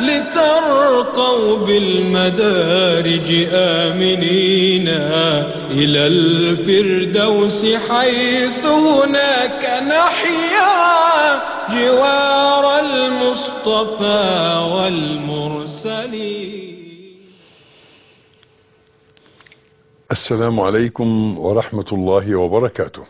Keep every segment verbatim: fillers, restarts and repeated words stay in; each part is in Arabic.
لترقوا بالمدارج آمنين إلى الفردوس حيث هناك نحيا جوار المصطفى والمرسلين. السلام عليكم ورحمة الله وبركاته.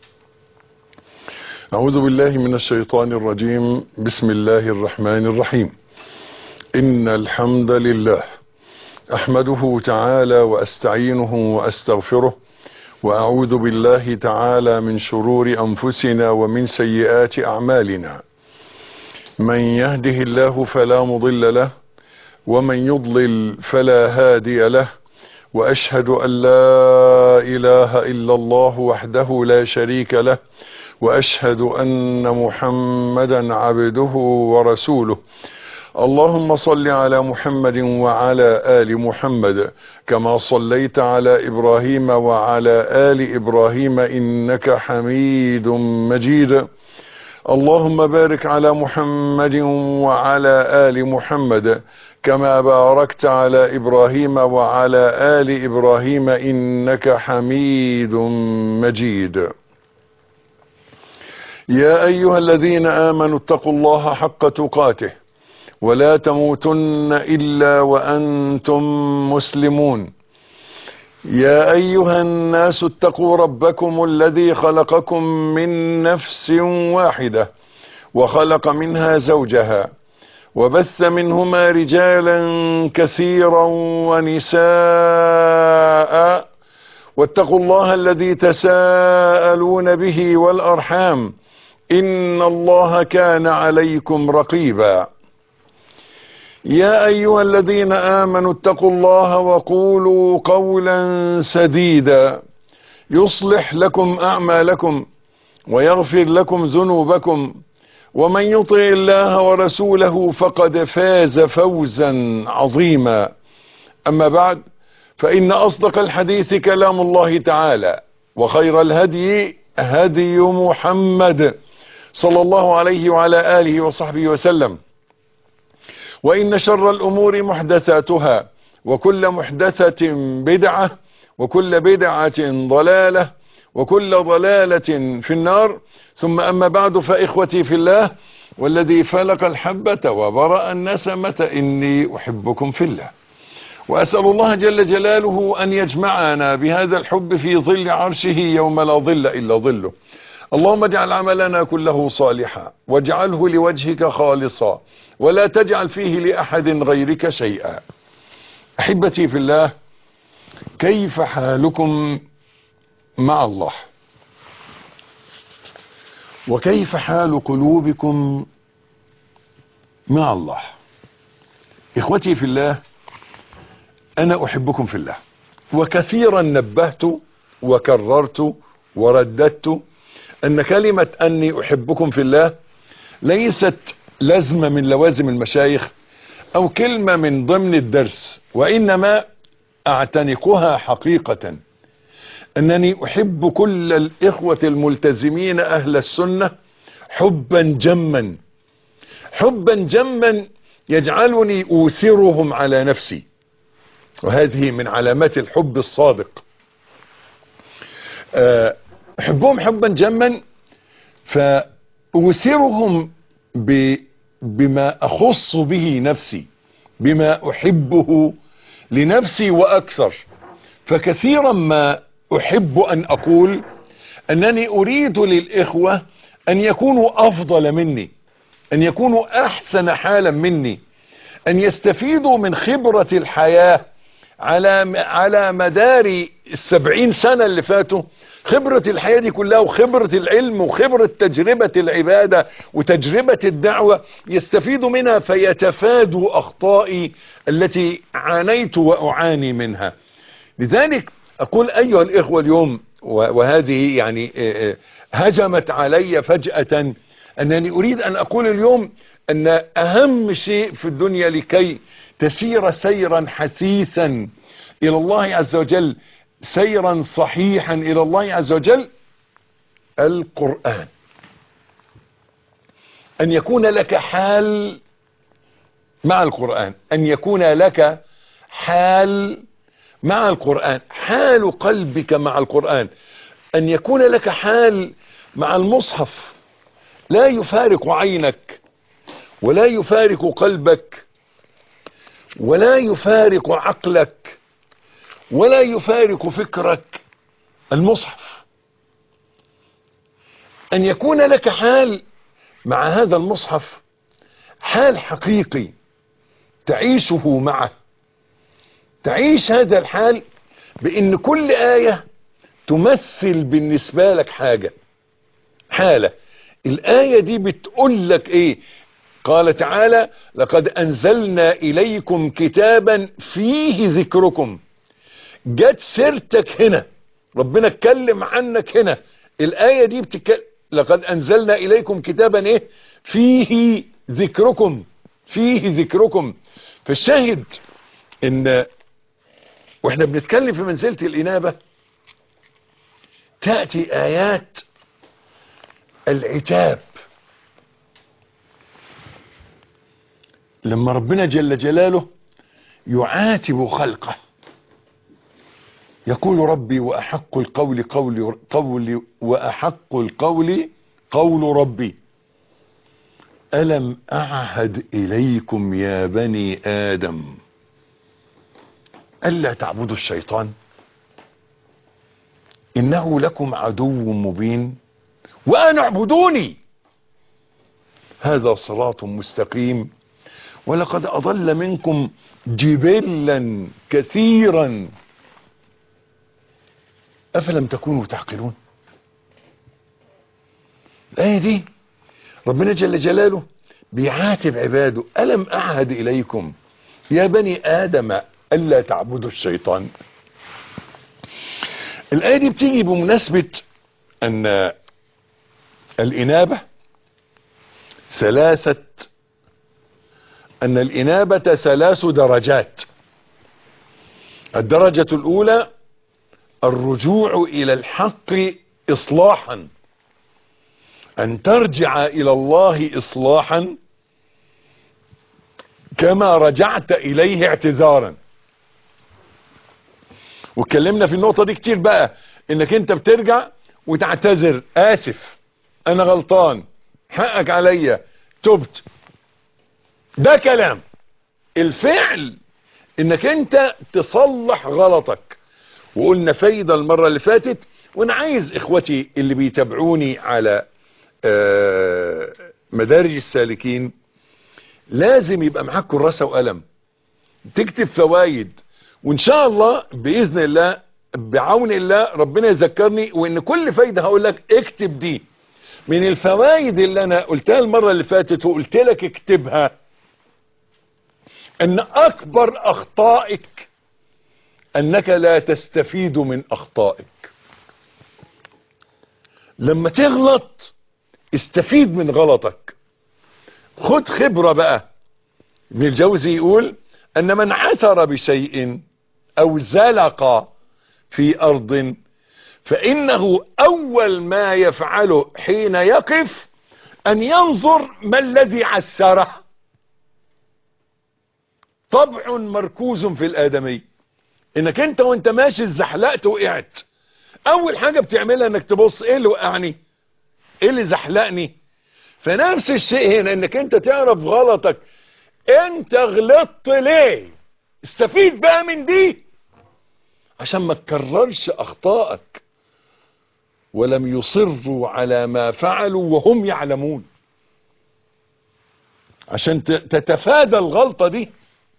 أعوذ بالله من الشيطان الرجيم. بسم الله الرحمن الرحيم. إن الحمد لله أحمده تعالى وأستعينه وأستغفره، وأعوذ بالله تعالى من شرور أنفسنا ومن سيئات أعمالنا. من يهده الله فلا مضل له، ومن يضلل فلا هادي له، وأشهد أن لا إله إلا الله وحده لا شريك له، وأشهد أن محمدا عبده ورسوله. اللهم صل على محمد وعلى آل محمد كما صليت على إبراهيم وعلى آل إبراهيم إنك حميد مجيد. اللهم بارك على محمد وعلى آل محمد كما باركت على إبراهيم وعلى آل إبراهيم إنك حميد مجيد. يا أيها الذين آمنوا اتقوا الله حق تقاته ولا تموتن إلا وأنتم مسلمون. يا أيها الناس اتقوا ربكم الذي خلقكم من نفس واحدة وخلق منها زوجها وبث منهما رجالا كثيرا ونساء، واتقوا الله الذي تساءلون به والأرحام إن الله كان عليكم رقيبا. يا أيها الذين آمنوا اتقوا الله وقولوا قولا سديدا يصلح لكم أعمالكم ويغفر لكم ذنوبكم، ومن يطع الله ورسوله فقد فاز فوزا عظيما. أما بعد، فإن أصدق الحديث كلام الله تعالى، وخير الهدي هدي محمد صلى الله عليه وعلى آله وصحبه وسلم. وإن شر الأمور محدثاتها، وكل محدثة بدعة، وكل بدعة ضلالة، وكل ضلالة في النار. ثم أما بعد، فإخوتي في الله والذي فلق الحبة وبرأ النسمة إني أحبكم في الله، وأسأل الله جل جلاله أن يجمعنا بهذا الحب في ظل عرشه يوم لا ظل إلا ظله. اللهم اجعل عملنا كله صالحا، واجعله لوجهك خالصا، ولا تجعل فيه لأحد غيرك شيئا. أحبتي في الله، كيف حالكم مع الله؟ وكيف حال قلوبكم مع الله؟ إخوتي في الله، أنا أحبكم في الله، وكثيرا نبهت وكررت ورددت أن كلمة أني أحبكم في الله ليست لازمة من لوازم المشايخ أو كلمة من ضمن الدرس، وإنما أعتنقها حقيقة، أنني أحب كل الإخوة الملتزمين أهل السنة حبا جما، حبا جما يجعلني أوثرهم على نفسي، وهذه من علامات الحب الصادق. أحبهم حبا جما فأوثرهم بما أخص به نفسي، بما أحبه لنفسي وأكثر. فكثيرا ما أحب أن أقول أنني أريد للإخوة أن يكونوا أفضل مني، أن يكونوا أحسن حالا مني، أن يستفيدوا من خبرة الحياة على على مدار السبعين سنة اللي فاتوا. خبرة الحياة دي كلها، وخبرة العلم، وخبرة تجربة العبادة، وتجربة الدعوة، يستفيدوا منها فيتفادوا أخطائي التي عانيت وأعاني منها. لذلك أقول أيها الإخوة اليوم، وهذه يعني هجمت علي فجأة، أنني أريد أن أقول اليوم أن أهم شيء في الدنيا لكي تسير سيرا حثيثا إلى الله عز وجل، سيرا صحيحا إلى الله عز وجل، القرآن. أن يكون لك حال مع القرآن، أن يكون لك حال مع القرآن، حال قلبك مع القرآن، أن يكون لك حال مع المصحف لا يفارق عينك ولا يفارق قلبك ولا يفارق عقلك ولا يفارق فكرك. المصحف أن يكون لك حال مع هذا المصحف، حال حقيقي تعيشه معه، تعيش هذا الحال بأن كل آية تمثل بالنسبة لك حاجة، حالة. الآية دي بتقول لك ايه؟ قال تعالى: لقد أنزلنا إليكم كتابا فيه ذكركم. جت سيرتك هنا، ربنا اتكلم عنك هنا. الآية دي بتتكلم لقد أنزلنا إليكم كتابا ايه؟ فيه ذكركم، فيه ذكركم. فالشاهد ان واحنا بنتكلم في منزلة الإنابة تأتي آيات العتاب، لما ربنا جل جلاله يعاتب خلقه يقول: ربي وأحق القول قول قول وأحق القول قول ربي ألم أعهد إليكم يا بني آدم ألا تعبدوا الشيطان إنه لكم عدو مبين وأن اعبدوني هذا صراط مستقيم ولقد أضل منكم جبلا كثيرا أفلم تكونوا تعقلون. الآية دي ربنا جل جلاله بيعاتب عباده: ألم أعهد إليكم يا بني آدم ألا تعبدوا الشيطان. الآية دي بتيجي بمناسبة أن الإنابة ثلاثة أن الإنابة ثلاث درجات. الدرجة الأولى الرجوع إلى الحق إصلاحا، أن ترجع إلى الله إصلاحا كما رجعت إليه اعتذارا. واتكلمنا في النقطة دي كتير بقى، انك انت بترجع وتعتذر: آسف، انا غلطان، حقك عليا، تبت. ده كلام. الفعل انك انت تصلح غلطك. وقلنا فايدة المرة اللي فاتت، وانا عايز اخوتي اللي بيتابعوني على مدارج السالكين لازم يبقى معاك كراسة وقلم تكتب فوائد، وان شاء الله باذن الله بعون الله ربنا يذكرني، وان كل فايدة هقول لك اكتب دي. من الفوائد اللي انا قلتها المرة اللي فاتت وقلت لك اكتبها، ان اكبر اخطائك انك لا تستفيد من اخطائك. لما تغلط استفيد من غلطك، خد خبرة بقى. ابن الجوزي يقول ان من عثر بشيء او زلق في ارض فانه اول ما يفعله حين يقف ان ينظر ما الذي عسره. طبع مركوز في الادمي، انك انت وانت ماشي اتزحلقت وقعت، اول حاجة بتعملها انك تبص ايه اللي وقعني، ايه اللي زحلقني. فنفس الشيء هنا، انك انت تعرف غلطك، انت غلطت ليه، استفيد بقى من دي عشان ما تكررش اخطائك. ولم يصروا على ما فعلوا وهم يعلمون، عشان تتفادى الغلطة دي.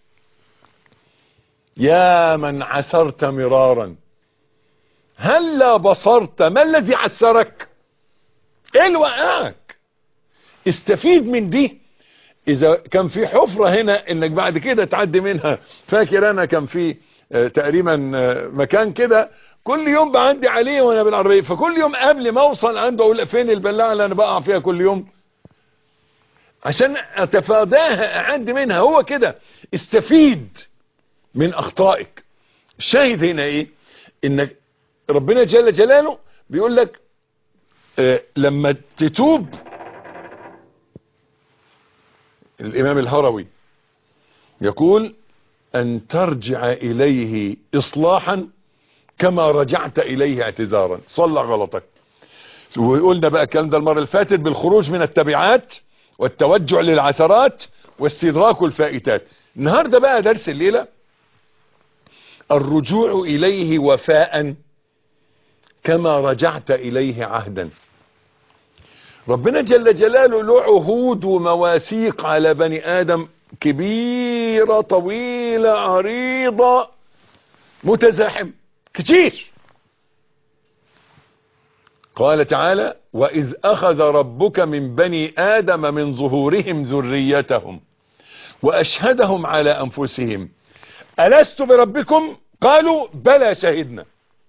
يا من عثرت مرارا هلا بصرت ما الذي عثرك، ايه اللي وقعك، استفيد من دي. اذا كان في حفرة هنا انك بعد كده تعدي منها. فاكر انا كان في آه تقريبا آه مكان كده كل يوم بعدي عليه وانا بالعربية، فكل يوم قبل ما اوصل عنده اقول فين البلاعة اللي انا بقع فيها كل يوم، عشان اتفاداها اعدي منها. هو كده استفيد من اخطائك. الشاهد هنا ايه؟ انك ربنا جل جلاله بيقول لك آه لما تتوب. الامام الهروي يقول أن ترجع إليه إصلاحا كما رجعت إليه اعتذارا. صلح غلطك. وقلنا بقى الكلام ده المرة اللي فاتت بالخروج من التبعات والتوجع للعثرات واستدراك الفائتات. النهاردة بقى درس الليلة الرجوع إليه وفاء كما رجعت إليه عهدا. ربنا جل جلاله له عهود ومواثيق على بني آدم كبيرة طويلة عريضة متزاحم كتير. قال تعالى: وإذ أخذ ربك من بني آدم من ظهورهم ذريتهم وأشهدهم على أنفسهم ألست بربكم؟ قالوا بلى شهدنا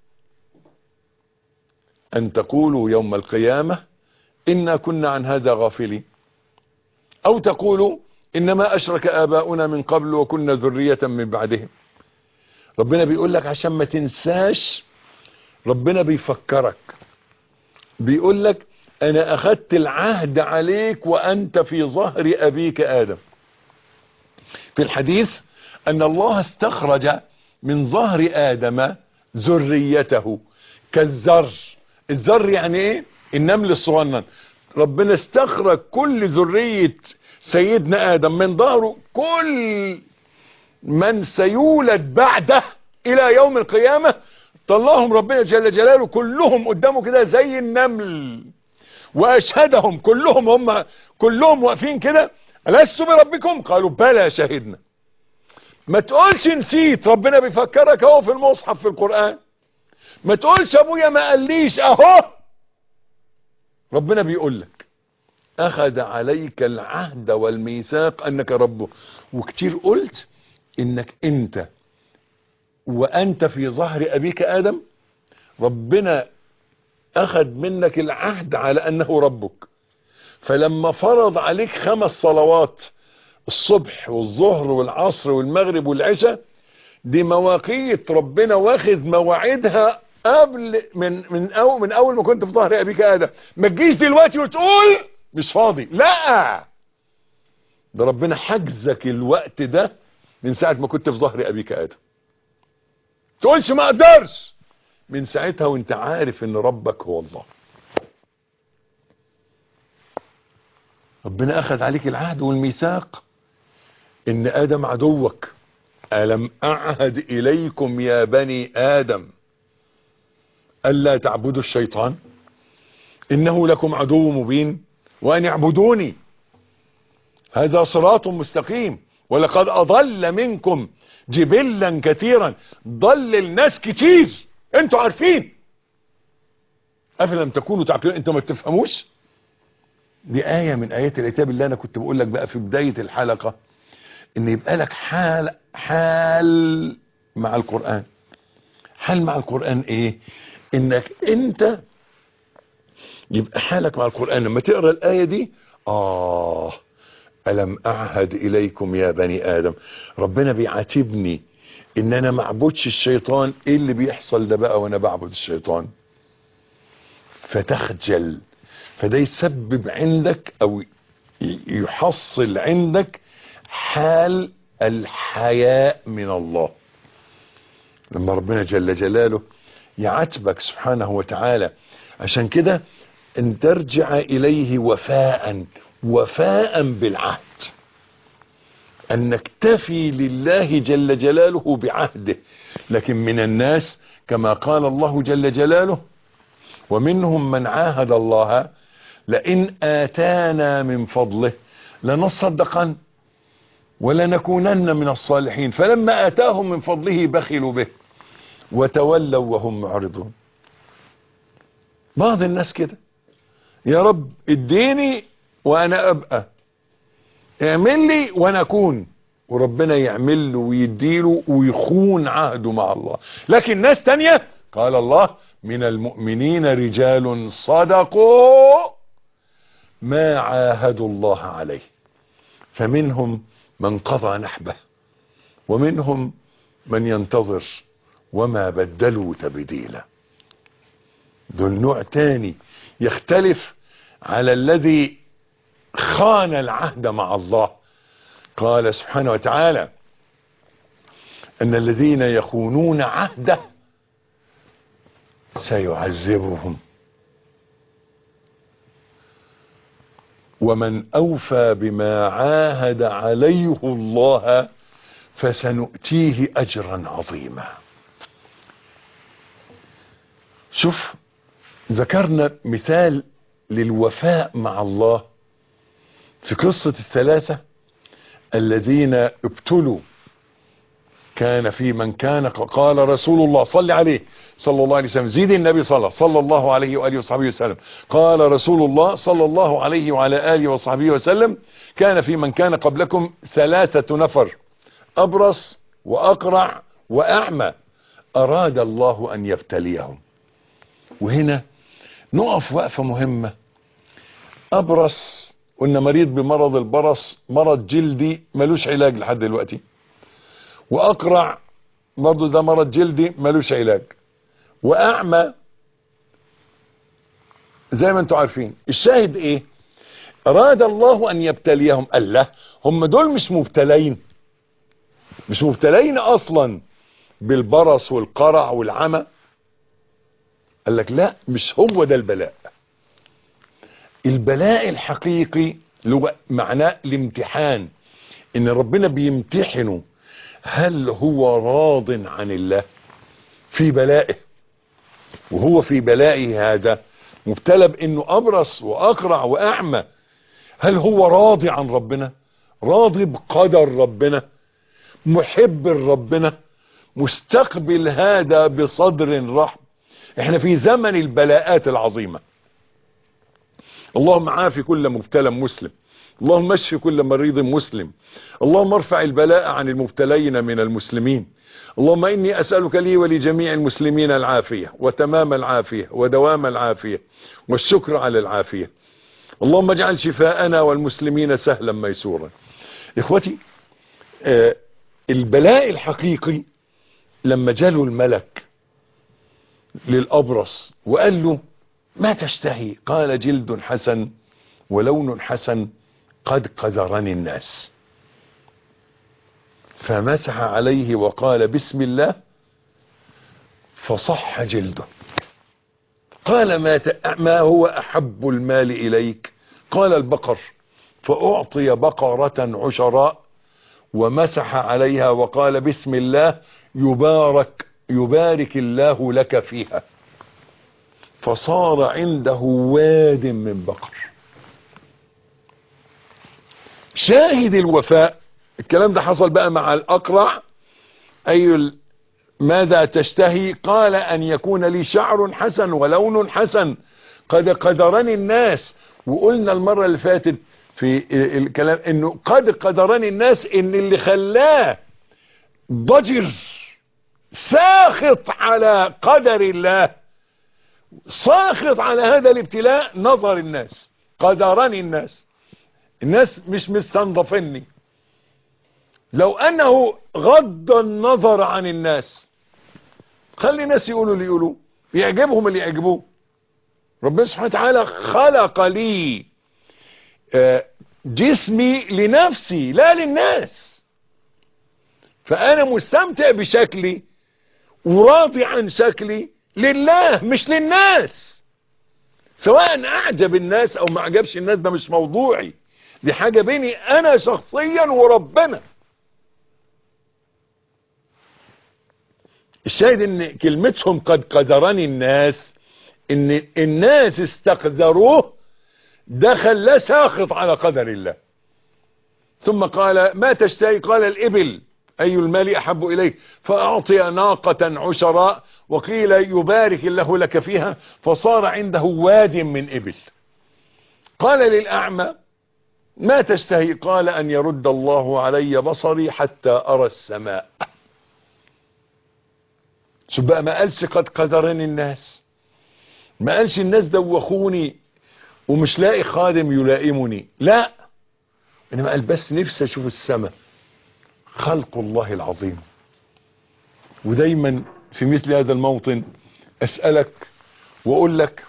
أن تقولوا يوم القيامة إنا كنا عن هذا غافلين، أو تقولوا إنما أشرك آباؤنا من قبل وكنا ذرية من بعدهم. ربنا بيقول لك عشان ما تنساش، ربنا بيفكرك، بيقول لك أنا أخذت العهد عليك وأنت في ظهر أبيك آدم. في الحديث أن الله استخرج من ظهر آدم ذريته كالذر. الذر يعني إيه؟ النمل الصغنن. ربنا استخرج كل ذرية سيدنا آدم من ظهره، كل من سيولد بعده إلى يوم القيامة طلعهم ربنا جل جلاله كلهم قدامه كده زي النمل، وأشهدهم كلهم، هم كلهم واقفين كده: ألست بربكم؟ قالوا بلى شهدنا. ما تقولش نسيت، ربنا بيفكرك اهو في المصحف في القرآن. ما تقولش ابويا ما قاليش، اهو ربنا بيقول لك اخذ عليك العهد والميثاق انك ربه. وكتير قلت انك انت وانت في ظهر ابيك ادم ربنا اخذ منك العهد على انه ربك. فلما فرض عليك خمس صلوات، الصبح والظهر والعصر والمغرب والعشاء، دي مواقيت ربنا واخذ مواعيدها قبل من من اول من اول ما كنت في ظهر ابيك ادم. ما تجيش دلوقتي وتقول مش فاضي، لا، ده ربنا حجزك الوقت ده من ساعه ما كنت في ظهر ابيك ادم. تقولش ما اقدرش، من ساعتها وانت عارف ان ربك هو الله. ربنا اخذ عليك العهد والميثاق ان ادم عدوك. ألم أعهد إليكم يا بني آدم ألا تعبدوا الشيطان إنه لكم عدو مبين وأن اعبدوني هذا صراط مستقيم ولقد أضل منكم جبلا كثيرا. ضل الناس كتير، انتوا عارفين، أفلم تكونوا تعقلون، انتوا ما تفهموش. دي آية من آيات الكتاب اللي أنا كنت بقول لك بقى في بداية الحلقة، ان يبقى لك حال حال مع القرآن. حال مع القرآن ايه؟ انك انت يبقى حالك مع القرآن لما تقرأ الآية دي، آه ألم أعهد إليكم يا بني آدم. ربنا بيعاتبني ان انا ما اعبدش الشيطان. ايه اللي بيحصل ده بقى وانا بعبد الشيطان؟ فتخجل. فده يسبب عندك او يحصل عندك حال الحياء من الله. لما ربنا جل جلاله يعاتبك سبحانه وتعالى، عشان كده ان ترجع اليه وفاء، وفاء بالعهد، ان نكتفي لله جل جلاله بعهده. لكن من الناس كما قال الله جل جلاله: ومنهم من عاهد الله لئن آتانا من فضله لنصدقن ولنكونن من الصالحين فلما آتاهم من فضله بخلوا به وتولوا وهم معرضون. بعض الناس كده: يا رب اديني وانا ابقى، اعمل لي وانا اكون، وربنا يعمل له ويديله ويخون عهده مع الله. لكن ناس تانية قال الله: من المؤمنين رجال صدقوا ما عاهدوا الله عليه فمنهم من قضى نحبه ومنهم من ينتظر وما بدلوا تبديلا. دول نوع تاني يختلف على الذي خان العهد مع الله. قال سبحانه وتعالى: أن الذين يخونون عهده سيعذبهم، ومن أوفى بما عاهد عليه الله فسنؤتيه أجرا عظيما. شوف، ذكرنا مثال للوفاء مع الله في قصة الثلاثة الذين ابتلوا. كان في من كان قال رسول الله صلى عليه صلى الله عليه وسلم، زيد النبي صلى صلى الله عليه وآله وصحبه وسلم، قال رسول الله صلى الله عليه وعلى آله وصحبه وسلم: كان في من كان قبلكم ثلاثة نفر، أبرص وأقرع وأعمى، أراد الله أن يبتليهم. وهنا نقف وقفة مهمة. أبرص قلنا مريض بمرض البرص، مرض جلدي ملوش علاج لحد دلوقتي. وأقرع برضو ده مرض جلدي ملوش علاج. وأعمى زي ما انتم عارفين. الشاهد ايه؟ أراد الله أن يبتليهم. قال له هم دول مش مبتلين، مش مبتلين أصلا بالبرص والقرع والعمى. قال لك لا، مش هو ده البلاء. البلاء الحقيقي له معناه الامتحان، ان ربنا بيمتحنه هل هو راض عن الله في بلائه. وهو في بلائه هذا مبتلى بانه ابرص واقرع واعمى. هل هو راضي عن ربنا، راضي بقدر ربنا، محب لربنا، مستقبل هذا بصدر رحب؟ احنا في زمن البلاءات العظيمة. اللهم عافي كل مبتلى مسلم، اللهم اشف كل مريض مسلم، اللهم ارفع البلاء عن المبتلين من المسلمين. اللهم إني أسألك لي ولجميع المسلمين العافية وتمام العافية ودوام العافية والشكر على العافية. اللهم اجعل شفاءنا والمسلمين سهلا ميسورا. إخوتي، آه البلاء الحقيقي لما جاله الملك للأبرص وقال له: ما تشتهي؟ قال: جلد حسن ولون حسن قد قذرني الناس. فمسح عليه وقال: بسم الله، فصح جلده. قال: ما, ما هو أحب المال إليك؟ قال: البقر. فأعطي بقرة عشراء ومسح عليها وقال: بسم الله، يبارك يبارك الله لك فيها. فصار عنده واد من بقر. شاهد الوفاء. الكلام ده حصل بقى مع الأقرع. أي ماذا تشتهي؟ قال: أن يكون لي شعر حسن ولون حسن قد قدرني الناس. وقلنا المرة اللي فاتت في الكلام انه قد قدرني الناس، ان اللي خلاه ضجر ساخط على قدر الله، ساخط على هذا الابتلاء، نظر الناس. قدرني الناس، الناس مش مستنظفني. لو انه غض النظر عن الناس، خلي الناس يقولوا اللي يقولوا، يعجبهم اللي يعجبوه. ربنا سبحانه وتعالى خلق لي جسمي لنفسي لا للناس، فانا مستمتع بشكلي وراضي عن شكلي لله مش للناس. سواء اعجب الناس او ما اعجبش الناس ده مش موضوعي، دي حاجة بيني انا شخصيا وربنا. الشاهد ان كلمتهم قد قدرني الناس، ان الناس استقدروه، ده خلاه ساخط على قدر الله. ثم قال: ما تشتهي؟ قال: الإبل. أي المال أحب إليك؟ فأعطي ناقة عشراء وقيل: يبارك الله لك فيها. فصار عنده واد من إبل. قال للأعمى: ما تشتهي؟ قال: أن يرد الله علي بصري حتى أرى السماء. شو بقى، ما قالش قد قدرني الناس، ما قالش الناس دوخوني ومش لاقي خادم يلائمني، لا، انما قال بس نفسي اشوف السماء. خلق الله العظيم. ودايما في مثل هذا الموطن اسألك واقول لك: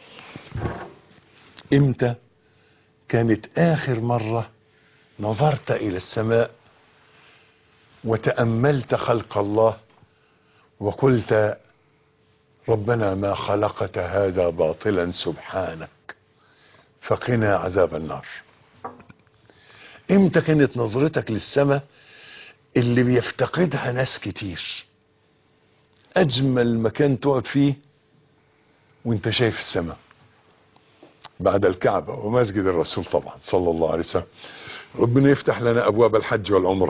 امتى كانت اخر مرة نظرت الى السماء وتأملت خلق الله وقلت ربنا ما خلقت هذا باطلا سبحانك فقنا عذاب النار. امتى كانت نظرتك للسماء اللي بيفتقدها ناس كتير؟ اجمل مكان تقعد فيه وانت شايف السماء بعد الكعبة ومسجد الرسول طبعا صلى الله عليه وسلم. ربنا يفتح لنا ابواب الحج والعمرة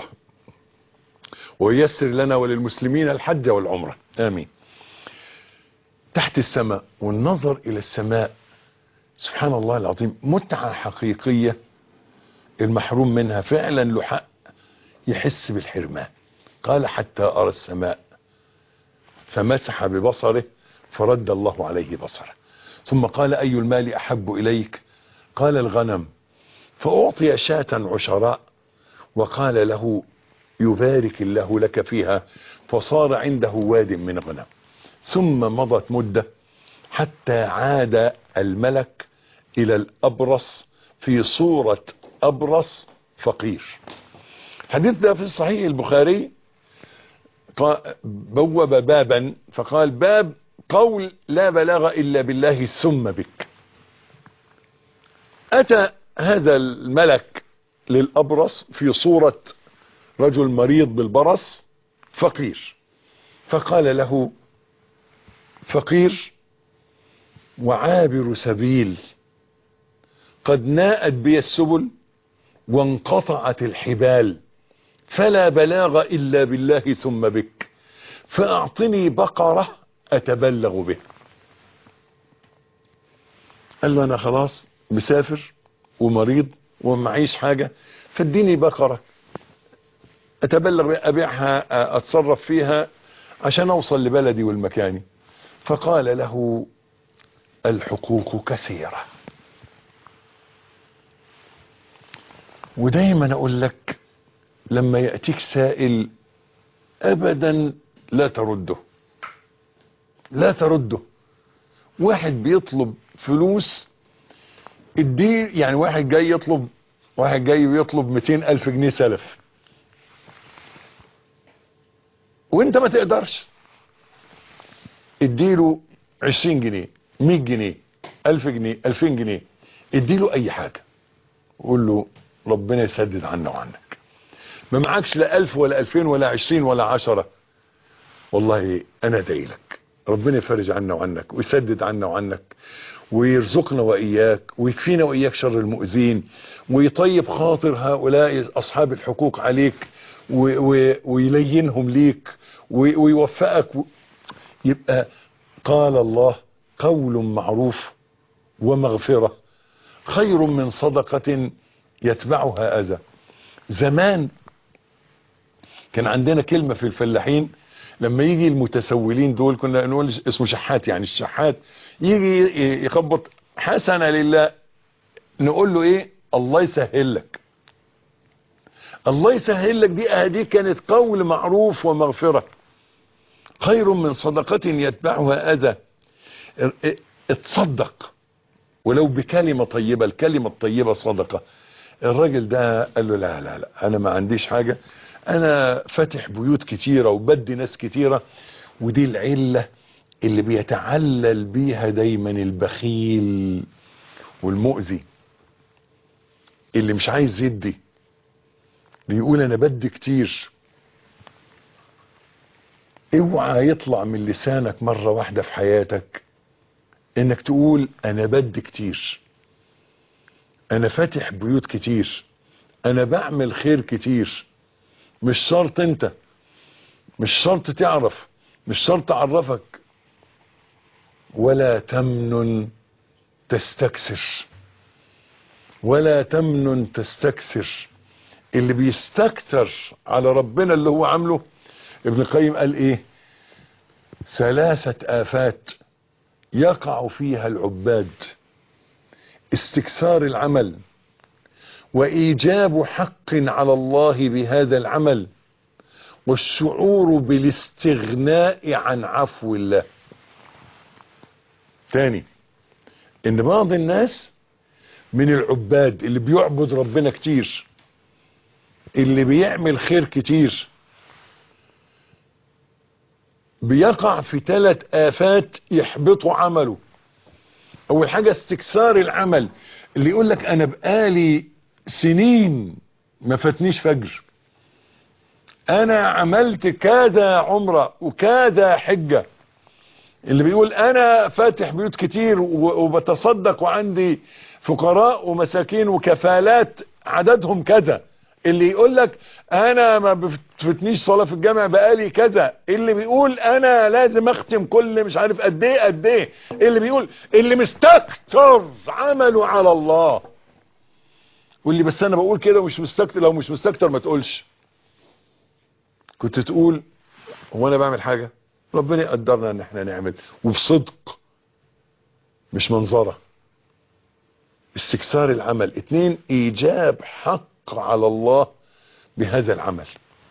وييسر لنا وللمسلمين الحج والعمرة امين. تحت السماء والنظر الى السماء سبحان الله العظيم متعة حقيقية، المحروم منها فعلا له حق يحس بالحرمان. قال حتى أرى السماء فمسح ببصره فرد الله عليه بصره، ثم قال أي المال أحب إليك؟ قال الغنم، فأعطي شاة عشراء وقال له يبارك الله لك فيها، فصار عنده واد من غنم. ثم مضت مدة حتى عاد الملك إلى الأبرص في صورة أبرص فقير. حديث ده في صحيح البخاري، بوب بابا فقال باب قول لا بلاغ إلا بالله ثم بك. أتى هذا الملك للأبرص في صورة رجل مريض بالبرص فقير، فقال له فقير وعابر سبيل قد ناءت بي السبل وانقطعت الحبال فلا بلاغ إلا بالله ثم بك، فأعطني بقرة أتبلغ به. قال له أنا خلاص مسافر ومريض ومعيش حاجة، فاديني بقرة أتبلغ بها أبيعها أتصرف فيها عشان أوصل لبلدي والمكاني. فقال له الحقوق كثيرة. ودايما أقول لك لما يأتيك سائل أبدا لا ترده، لا ترده. واحد بيطلب فلوس اديه، يعني واحد جاي يطلب واحد جاي يطلب مئتين ألف جنيه سلف وانت ما تقدرش، اديله عشرين جنيه مية جنيه ألف جنيه ألفين جنيه، اديله أي حاجة وقول له ربنا يسدد عنا وعنك. ما معكش لا ألف ولا ألفين ولا عشرين ولا عشرة، والله أنا أدعي لك ربنا يفرج عنا وعنك ويسدد عنا وعنك ويرزقنا وإياك ويكفينا وإياك شر المؤذين ويطيب خاطر هؤلاء أصحاب الحقوق عليك ويلينهم ليك ويوفقك. يبقى قال الله قول معروف ومغفرة خير من صدقة يتبعها أذى. زمان كان عندنا كلمة في الفلاحين لما يجي المتسولين دول كنا نقول اسمه شحات، يعني الشحات يجي يخبط حسنة لله نقول له ايه؟ الله يسهل لك. الله يسهل لك دي اهدي كانت قول معروف ومغفرة خير من صدقة يتبعها أذى. اتصدق ولو بكلمة طيبة، الكلمة الطيبة صدقة. الراجل ده قال له لا لا لا انا ما عنديش حاجة، انا فاتح بيوت كتيرة وبدي ناس كتيرة. ودي العلة اللي بيتعلل بيها دايما البخيل والمؤذي اللي مش عايز يدي، بيقول انا بدي كتير. اوعى يطلع من لسانك مرة واحدة في حياتك انك تقول انا بدي كتير، انا فاتح بيوت كتير، انا بعمل خير كتير. مش شرط انت، مش شرط تعرف، مش شرط اعرفك. ولا تمنن تستكثر، ولا تمنن تستكثر. اللي بيستكتر على ربنا اللي هو عامله، ابن القيم قال ايه؟ ثلاثة آفات يقع فيها العباد: استكثار العمل، وإيجاب حق على الله بهذا العمل، والشعور بالاستغناء عن عفو الله. تاني، ان بعض الناس من العباد اللي بيعبد ربنا كتير، اللي بيعمل خير كتير، بيقع في ثلاث آفات يحبطوا عمله. أول حاجة استكثار العمل، اللي يقول لك أنا بقالي سنين ما فاتنيش فجر، أنا عملت كذا عمرة وكذا حجة، اللي بيقول أنا فاتح بيوت كتير وبتصدق وعندي فقراء ومساكين وكفالات عددهم كذا، اللي يقول لك انا ما بفتنيش صلاة في الجامع بقالي كذا، اللي بيقول انا لازم اختم كل مش عارف قد ايه قد ايه، اللي بيقول اللي مستكتر عمله على الله، واللي بس انا بقول كده ومش مستكتر. لو مش مستكتر ما تقولش، كنت تقول هو انا بعمل حاجة؟ ربنا يقدرنا ان احنا نعمل وبصدق مش منظرة. استكثار العمل. اتنين، ايجاب حق على الله بهذا العمل.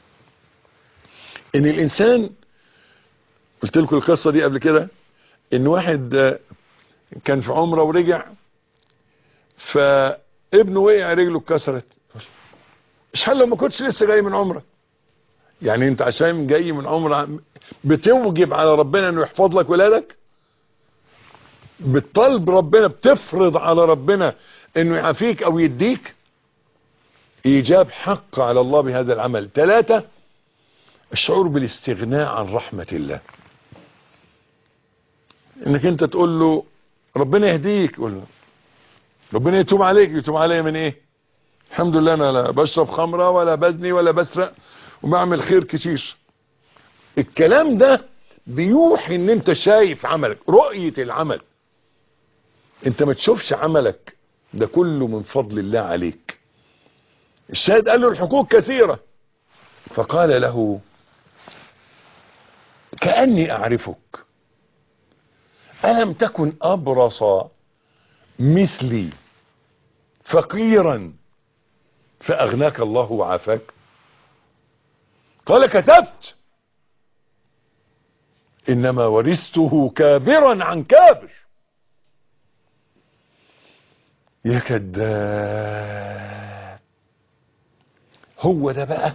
ان الانسان، قلت لكم القصة دي قبل كده، ان واحد كان في عمره ورجع، فابنه وقع رجله اتكسرت. مش حل لو ما كنتش لسه جاي من عمره؟ يعني انت عشان جاي من عمره بتوجب على ربنا انه يحفظ لك ولادك؟ بتطلب ربنا، بتفرض على ربنا انه يعافيك او يديك؟ ايجاب حق على الله بهذا العمل. ثلاثة، الشعور بالاستغناء عن رحمة الله. انك انت تقول له ربنا يهديك، قول له ربنا يتوب عليك. يتوب عليا من ايه؟ الحمد لله انا لا بشرب خمرة ولا بزني ولا بسرق وبعمل خير كتير. الكلام ده بيوحي ان انت شايف عملك، رؤية العمل. انت ما تشوفش عملك ده كله من فضل الله عليك. الشاهد قال له الحقوق كثيرة، فقال له كأني أعرفك، ألم تكن أبرص مثلي فقيرا فأغناك الله وعافاك؟ قال كتبت، إنما ورثته كابرا عن كابر. يا كذاب. هو ده بقى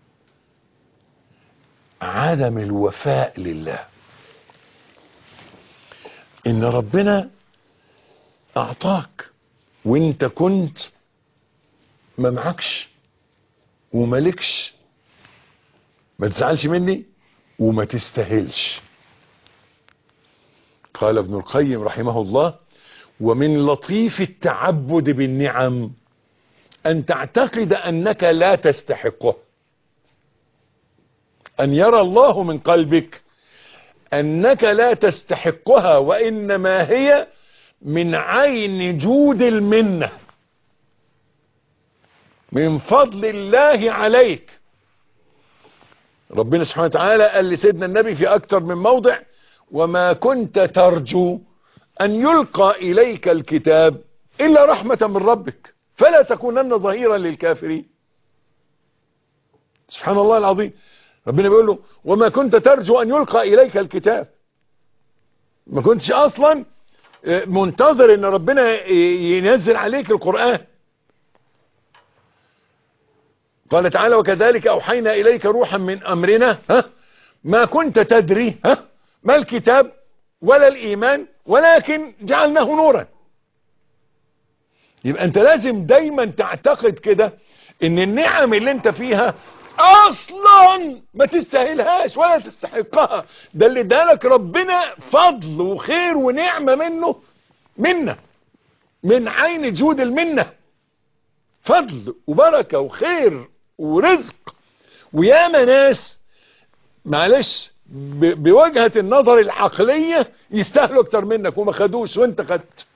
عدم الوفاء لله. ان ربنا اعطاك وانت كنت ما معكش ومالكش، ما تزعلش مني وما تستاهلش. قال ابن القيم رحمه الله: ومن لطيف التعبد بالنعم ان تعتقد انك لا تستحقه، ان يرى الله من قلبك انك لا تستحقها، وانما هي من عين جود المنة، من فضل الله عليك. ربنا سبحانه وتعالى قال لسيدنا النبي في اكتر من موضع: وما كنت ترجو ان يلقى اليك الكتاب الا رحمة من ربك فلا تكونن ظهيرا للكافرين. سبحان الله العظيم. ربنا بيقول له وما كنت ترجو ان يلقى اليك الكتاب، ما كنتش اصلا منتظر ان ربنا ينزل عليك القرآن. قال تعالى: وكذلك اوحينا اليك روحا من امرنا ها ما كنت تدري ها ما الكتاب ولا الايمان ولكن جعلناه نورا. يبقى انت لازم دايما تعتقد كده ان النعم اللي انت فيها اصلا ما تستاهلهاش ولا تستحقها، ده اللي ادالك ربنا فضل وخير ونعمة منه، منه من عين جود المنة، فضل وبركة وخير ورزق. وياما ناس معلش بوجهة النظر العقلية يستاهلوا اكتر منك وما خدوش وانت خدت.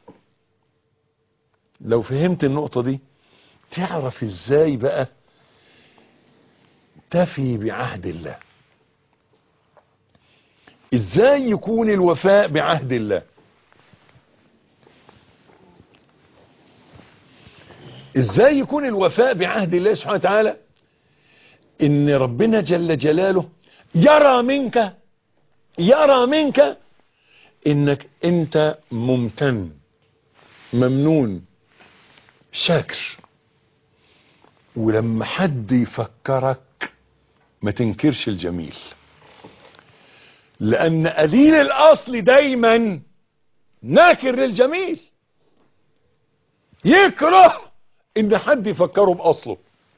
لو فهمت النقطة دي تعرف ازاي بقى تفي بعهد الله، ازاي يكون الوفاء بعهد الله، ازاي يكون الوفاء بعهد الله سبحانه وتعالى. ان ربنا جل جلاله يرى منك يرى منك انك انت ممتن ممنون شاكر، ولما حد يفكرك ما تنكرش الجميل. لان قليل الاصل دايما ناكر للجميل، يكره ان حد يفكره باصله.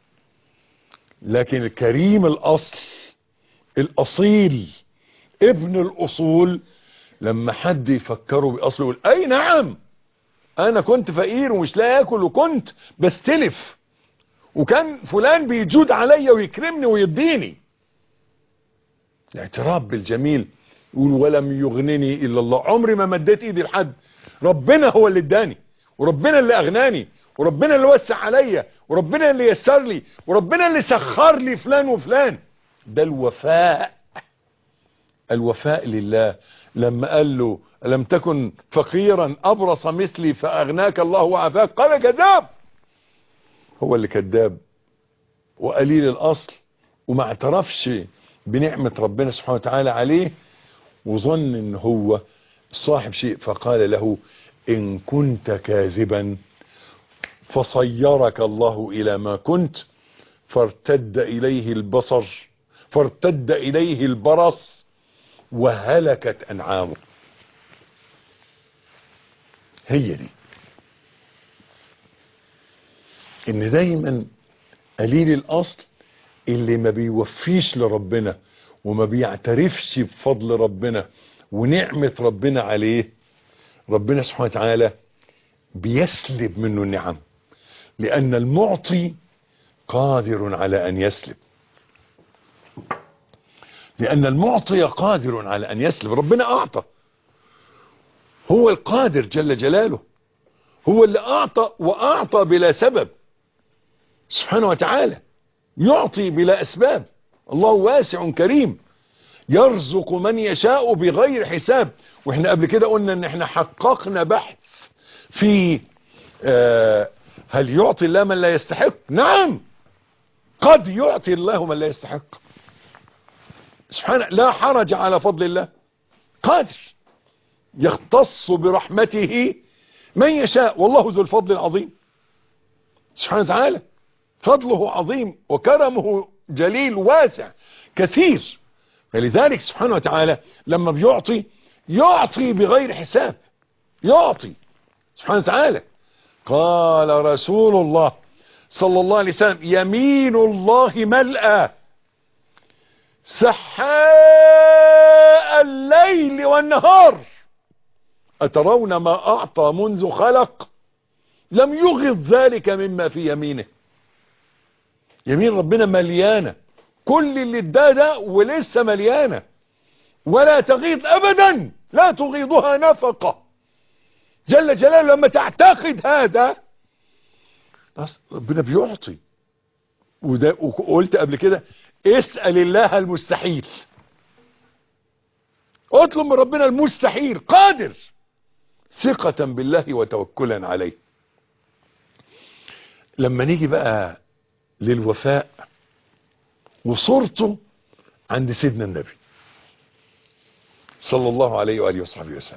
لكن الكريم الاصل الاصيل ابن الاصول لما حد يفكره باصله يقول اي نعم انا كنت فقير ومش لاقي اكل وكنت بستلف وكان فلان بيجود عليا ويكرمني ويديني. الاعتراف بالجميل. يقول ولم يغنني الا الله، عمري ما مديت ايدي لحد، ربنا هو اللي اداني وربنا اللي اغناني وربنا اللي وسع عليا وربنا اللي يسر لي وربنا اللي سخر لي فلان وفلان. ده الوفاء، الوفاء لله. لما قال له ألم تكن فقيرا أبرص مثلي فأغناك الله وعافاك، قال كذاب. هو اللي كذاب وقليل الأصل وما اعترفش بنعمة ربنا سبحانه وتعالى عليه وظن ان هو صاحب شيء. فقال له إن كنت كاذبا فصيرك الله إلى ما كنت، فارتد إليه البصر فارتد إليه البرص وهلكت أنعامه. هي دي ان دايما قليل الاصل اللي ما بيوفيش لربنا وما بيعترفش بفضل ربنا ونعمة ربنا عليه، ربنا سبحانه وتعالى بيسلب منه النعم، لان المعطي قادر على ان يسلب، لان المعطي قادر على ان يسلب. ربنا اعطى، هو القادر جل جلاله، هو اللي اعطى واعطى بلا سبب سبحانه وتعالى، يعطي بلا اسباب. الله واسع كريم يرزق من يشاء بغير حساب. واحنا قبل كده قلنا ان احنا حققنا بحث في آه هل يعطي الله من لا يستحق؟ نعم، قد يعطي الله من لا يستحق سبحانه، لا حرج على فضل الله، قادر يختص برحمته من يشاء، والله ذو الفضل العظيم سبحانه وتعالى، فضله عظيم وكرمه جليل واسع كثير. فلذلك سبحانه وتعالى لما بيعطي يعطي بغير حساب، يعطي سبحانه وتعالى. قال رسول الله صلى الله عليه وسلم يمين الله ملأى سحاء الليل والنهار، أترون ما أعطى منذ خلق لم يغض ذلك مما في يمينه. يمين ربنا مليانة، كل اللي اداه ده ولسه مليانة ولا تغيض أبدا، لا تغيضها نفقة جل جلاله. لما تعتقد هذا بس ربنا بيعطي. وده وقلت قبل كده اسأل الله المستحيل، اطلب من ربنا المستحيل، قادر، ثقة بالله وتوكلا عليه. لما نيجي بقى للوفاء وصورته عند سيدنا النبي صلى الله عليه وآله وصحبه وسلم،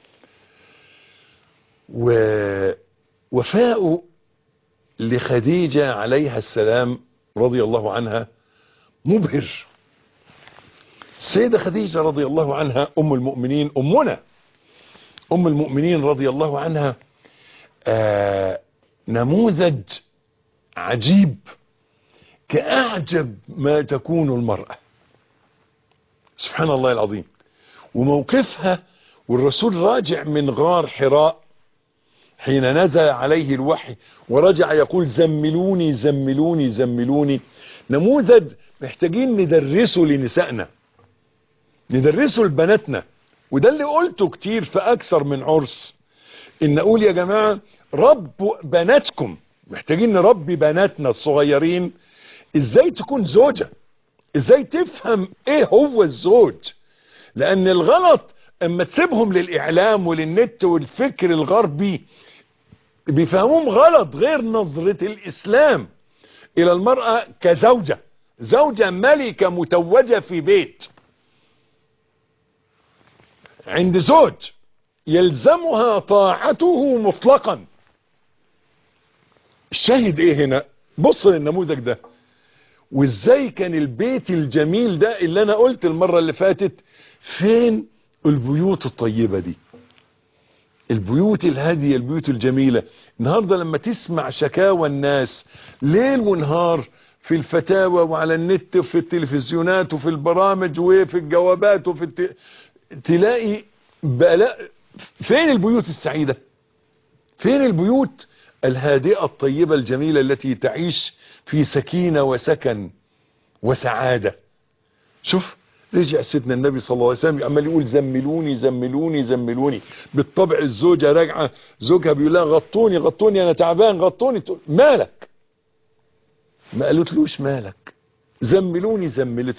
ووفاءه لخديجة عليها السلام رضي الله عنها مبهر. السيدة خديجة رضي الله عنها أم المؤمنين، أمنا أم المؤمنين رضي الله عنها، آه نموذج عجيب كأعجب ما تكون المرأة سبحان الله العظيم. وموقفها والرسول راجع من غار حراء حين نزل عليه الوحي ورجع يقول زملوني زملوني زملوني، نموذج محتاجين ندرسه لنسائنا، ندرسه لبناتنا. وده اللي قلته كتير في اكثر من عرس، ان اقول يا جماعة ربوا بناتكم، محتاجين نربي بناتنا الصغيرين ازاي تكون زوجة، ازاي تفهم ايه هو الزوج. لان الغلط اما تسيبهم للاعلام وللنت والفكر الغربي بيفهموهم غلط، غير نظرة الاسلام الى المرأة كزوجة، زوجة ملكة متوجة في بيت عند زوج يلزمها طاعته مطلقا. الشاهد ايه هنا؟ بص للنموذج ده وازاي كان البيت الجميل ده اللي انا قلت المرة اللي فاتت فين البيوت الطيبة دي، البيوت الهادية، البيوت الجميلة؟ النهاردة لما تسمع شكاوى الناس ليل ونهار في الفتاوى وعلى النت وفي التلفزيونات وفي البرامج وفي الجوابات وفي الت... تلاقي بلاء. فين البيوت السعيدة؟ فين البيوت الهادئة الطيبة الجميلة التي تعيش في سكينة وسكن وسعادة؟ شوف رجع سيدنا النبي صلى الله عليه وسلم عمال يقول زملوني زملوني زملوني. بالطبع الزوجة راجعة زوجها بيقول لها غطوني غطوني انا تعبان غطوني، تقول مالك؟ ما قالتلوش مالك، زملوني زملته.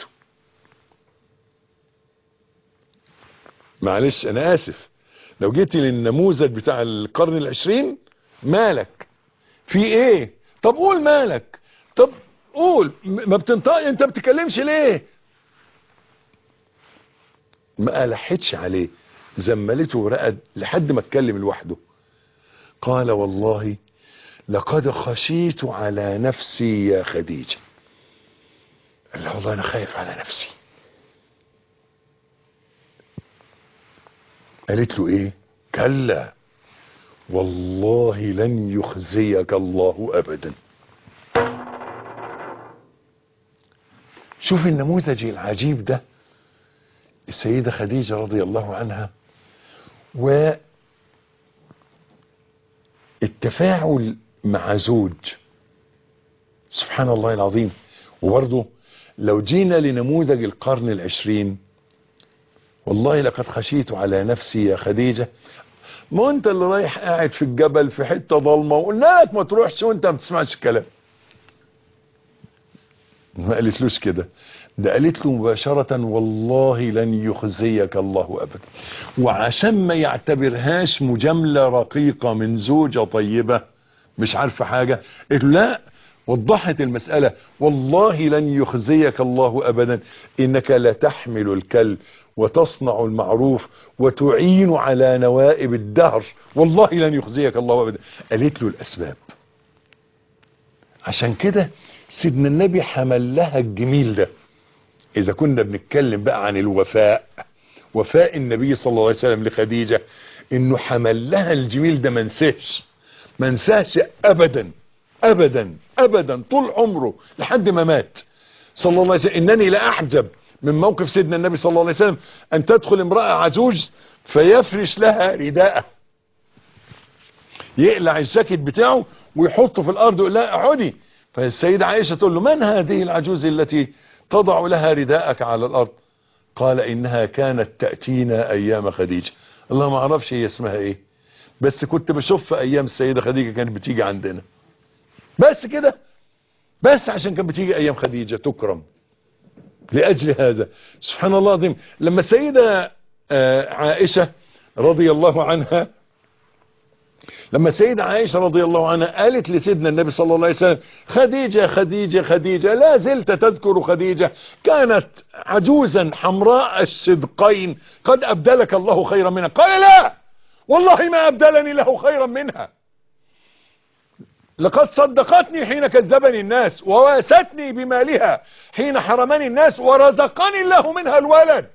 معلش انا اسف لو جيت للنموذج بتاع القرن العشرين، مالك في ايه؟ طب قول مالك، طب قول ما بتنطق انت بتتكلمش ليه؟ ما ألحتش عليه، زملته ورقد لحد ما اتكلم لوحده. قال والله لقد خشيت على نفسي يا خديجة. قال له والله انا خايف على نفسي. قالت له ايه؟ كلا والله لن يخزيك الله ابدا. شوف النموذج العجيب ده، السيدة خديجة رضي الله عنها والتفاعل مع زوج، سبحان الله العظيم. وبرضه لو جينا لنموذج القرن العشرين، والله لقد خشيت على نفسي يا خديجة. ما انت اللي رايح قاعد في الجبل في حتة ضلمة وقلنا لك ما تروحش وانت ما بتسمعش الكلام. ما قالتلوش كده، ده قالت له مباشرة والله لن يخزيك الله ابدا. وعشان ما يعتبرهاش مجاملة رقيقة من زوجة طيبة مش عارفة حاجة، قالت له لا، وضحت المسألة، والله لن يخزيك الله ابدا، انك لتحمل الكل وتصنع المعروف وتعين على نوائب الدهر، والله لن يخزيك الله ابدا. قالت له الاسباب. عشان كده سيدنا النبي حمل لها الجميل ده. اذا كنا بنتكلم بقى عن الوفاء، وفاء النبي صلى الله عليه وسلم لخديجة، انه حمل لها الجميل ده، ما نساش ما نساش ابدا ابدا ابدا طول عمره لحد ما مات صلى الله عليه وسلم. انني لا احجب من موقف سيدنا النبي صلى الله عليه وسلم ان تدخل امرأة عجوز فيفرش لها رداءه، يقلع الجاكيت بتاعه ويحطه في الارض ويقول لها اقعدي. فالسيدة عائشة تقول له من هذه العجوز التي تضع لها رداءك على الارض؟ قال انها كانت تأتينا ايام خديجة. الله ما اعرفش هي اسمها ايه، بس كنت بشوف في ايام السيدة خديجة كانت بتيجي عندنا، بس كده، بس عشان كانت بتيجي ايام خديجة تكرم. لاجل هذا سبحان الله العظيم لما السيدة عائشة رضي الله عنها لما السيدة عائشة رضي الله عنها قالت لسيدنا النبي صلى الله عليه وسلم خديجة خديجة خديجة، لا زلت تذكر خديجة، كانت عجوزا حمراء الشدقين، قد أبدلك الله خيرا منها. قال لا والله ما أبدلني له خيرا منها، لقد صدقتني حين كذبني الناس، وواستني بمالها حين حرمني الناس، ورزقني الله منها الولد.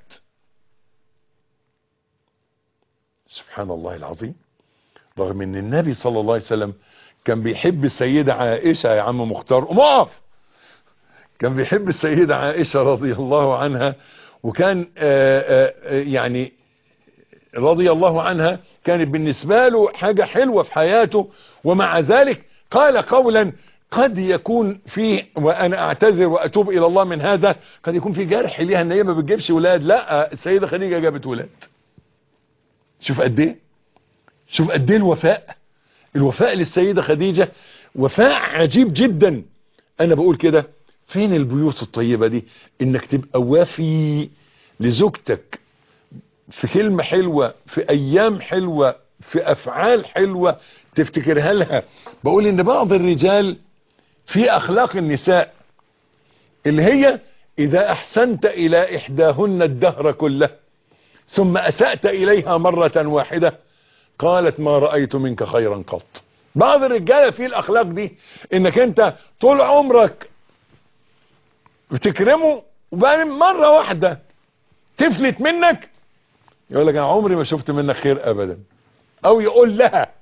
سبحان الله العظيم. رغم ان النبي صلى الله عليه وسلم كان بيحب السيدة عائشة، يا عم مختار امقف، كان بيحب السيدة عائشة رضي الله عنها، وكان آآ آآ يعني رضي الله عنها كانت بالنسبة له حاجة حلوة في حياته، ومع ذلك قال قولا قد يكون فيه، وانا اعتذر واتوب الى الله من هذا، قد يكون في جرح ليها ان هي ما بتجيبش ولاد. لا، السيدة خديجة جابت ولاد. شوف قد ايه، شوف قد ايه الوفاء، الوفاء للسيدة خديجة وفاء عجيب جدا. انا بقول كده، فين البيوت الطيبة دي؟ انك تبقى وافي لزوجتك في كلمة حلوة، في ايام حلوة، في افعال حلوة تفتكرها لها. بقول ان بعض الرجال في اخلاق النساء اللي هي اذا احسنت الى احداهن الدهر كله ثم اسأت اليها مرة واحدة قالت ما رأيت منك خيرا قط. بعض الرجالة في الاخلاق دي، انك انت طول عمرك بتكرمه وبعدين مرة واحدة تفلت منك يقول لك انا عمري ما شفت منك خير ابدا، او يقول لها.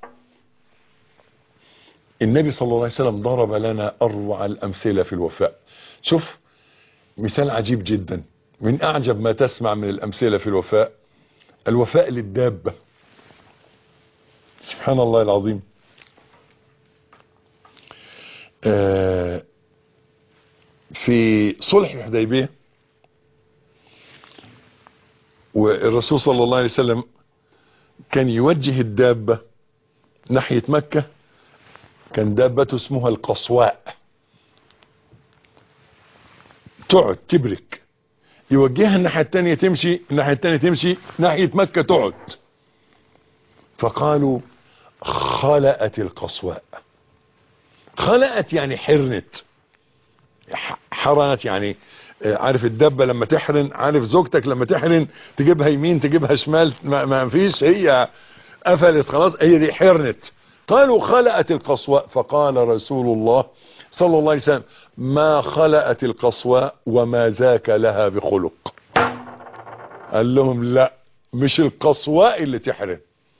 النبي صلى الله عليه وسلم ضرب لنا اروع الامثله في الوفاء. شوف مثال عجيب جدا، من اعجب ما تسمع من الامثله في الوفاء، الوفاء للدابه. سبحان الله العظيم. آه في صلح الحديبيه والرسول صلى الله عليه وسلم كان يوجه الدابة ناحية مكة، كان دابته اسمها القصواء، تقعد تبرك، يوجهها الناحية التانية تمشي، الناحية التانية تمشي، ناحية مكة تقعد. فقالوا خلأت القصواء. خلأت يعني حرنت، حرنت يعني عارف الدبة لما تحرن، عارف زوجتك لما تحرن تجيبها يمين تجيبها شمال، ما, ما فيش، هي قفلت خلاص، هي دي حرنت. قالوا خلأت القصواء. فقال رسول الله صلى الله عليه وسلم ما خلأت القصواء وما ذاك لها بخلق. قال لهم لا، مش القصواء اللي تحرن،